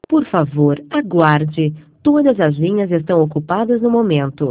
Por favor, aguarde. Todas as linhas estão ocupadas no momento.